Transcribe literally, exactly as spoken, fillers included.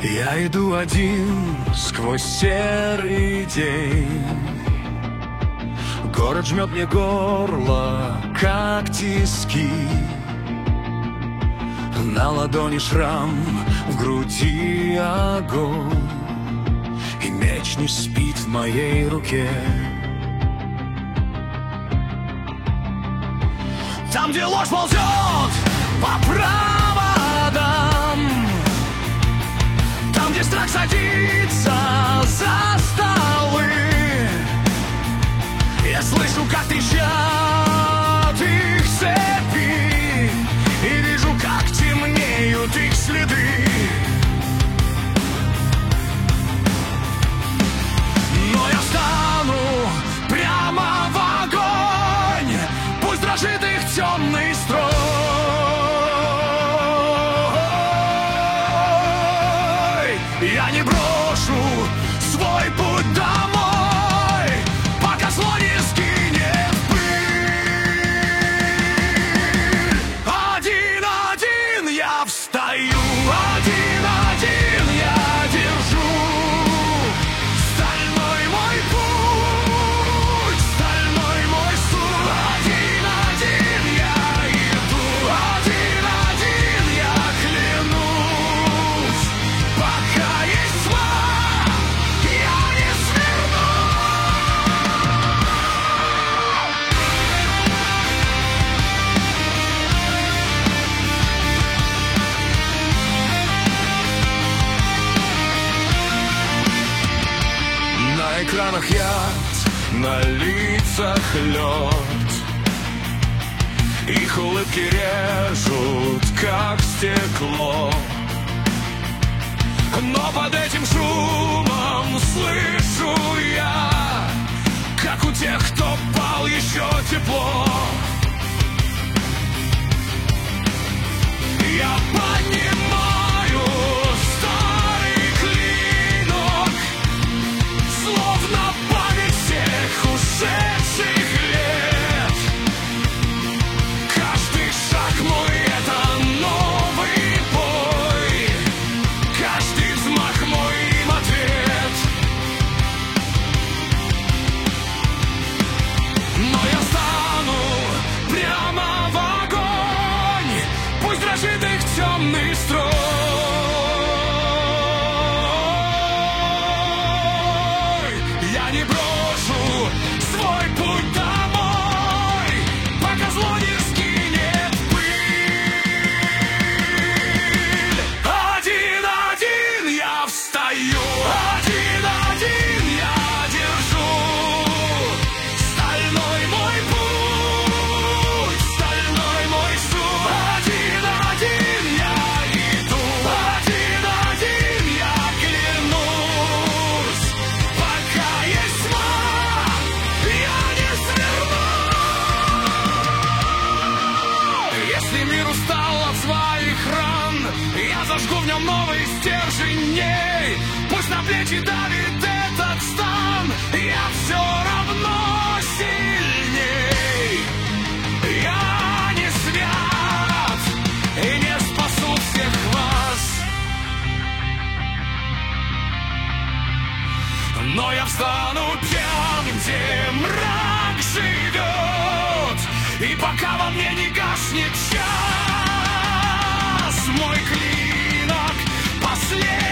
Я иду один сквозь серый день. Город жмет мне горло, как тиски. На ладони шрам, в груди огонь, и меч не спит в моей руке. Там, где ложь ползет по проводам, там, где страх садится за столы, я слышу, как трещат их цепи, и вижу, как темнеют их следы. Но я встану прямо в огонь, пусть дрожит их темный строй. Я не брошу свой путь домой, пока зло не скинет пыль. Один-один я встаю, один-один я держу стальной мой путь, стальной мой суд. Один-один я иду, один-один я клянусь, пока есть тьма, я не сверну. На экранах яд, на лицах лед, их улыбки режут, как стекло. Но под этим шумом слышу я, как у тех, кто пал, еще тепло. Я понимаю старый клинок, словно память всех ушедших лет. Каждый шаг мой — это новый бой, каждый взмах мой им ответ. Но я стану прямо в огонь, пусть дрожит их темный строй. Я не брошу свой путь домой, пока зло не скинет пыль. Один-один я встаю, один-один я держу стальной мой путь, стальной мой суд. Один-один я иду, один-один я клянусь, пока есть тьма, я не сверну. Если мир устал от своих ран, я зажгу в нем новый стержень дней. Пусть на плечи давит этот стан, я все равно сильней. Я не свят и не спасу всех вас, но я встану тем, где мрак живет, и пока во мне не гаснет час, мой клинок последний